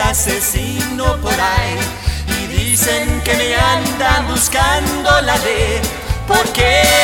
asesino por ahí y dicen que me andan buscando la ley. ¿Por qué?